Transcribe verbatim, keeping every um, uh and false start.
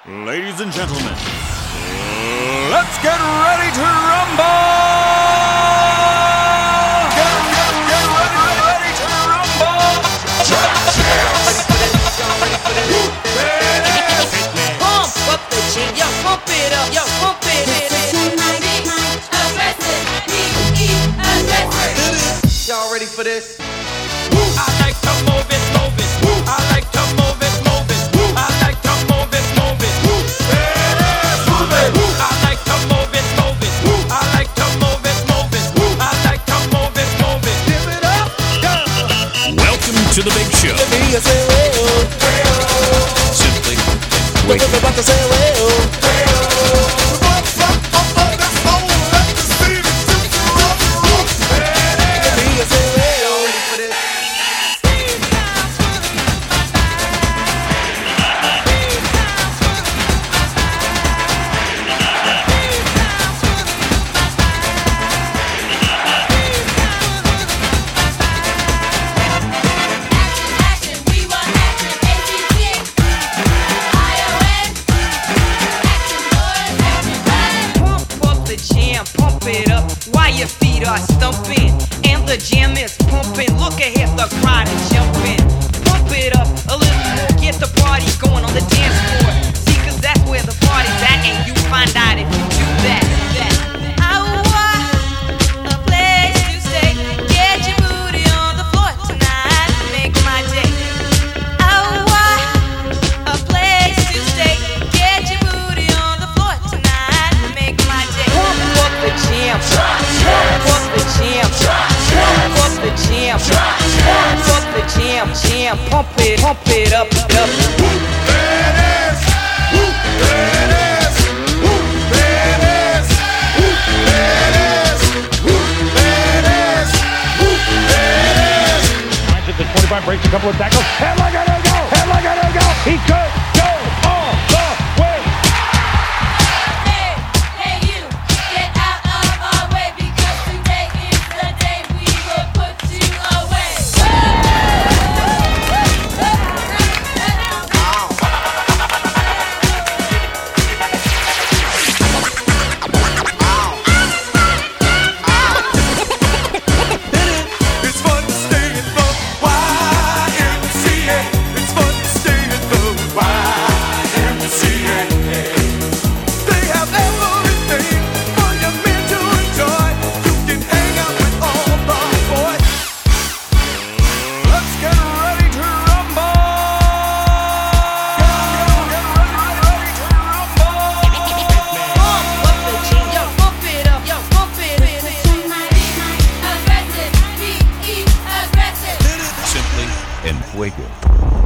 Ladies and gentlemen, let's get ready to rumble! Get, get, get ready, ready to rumble! Pump up the jam, yo, pump it up, yo, pump it up. Y'all ready for this? I like to move it, move it. I like to move it, move it. I like to move it, move it. Move it. I like to move it, move it. I like to move it, move it. I like to move it, move it. Give it up, yeah. Welcome to the big show. Simply wake Pump it up while your feet are stumping and the jam is pumping. Look ahead, the crowd is jumping. Pump it up a little more, get the party going on the dance floor. See, cause that's where the party's at, and you find out if you do that. that. I want a place to stay. Get your booty on the floor tonight, make my day. I want a place to stay. Get your booty on the floor tonight, make my day. Pump up the jam, pump up the jam, pump up the jam, pump up the jam, jam, pump it, pump it up, up. The twenty-five breaks a couple of tackles. And look at him go! And look at him go! He could go all the way. Hey, hey you, get out of our way because today is the day we will put you away. It's fun to stay in the Y M C A. It's fun to stay in the Y M C A. They have everything for your men to enjoy. You can hang out with all the boys. Let's get ready to rumble. Get ready, ready to rumble. Pump up the jam, yo, pump it up, yo, pump it up. Aggressive, be aggressive. simply en fuego.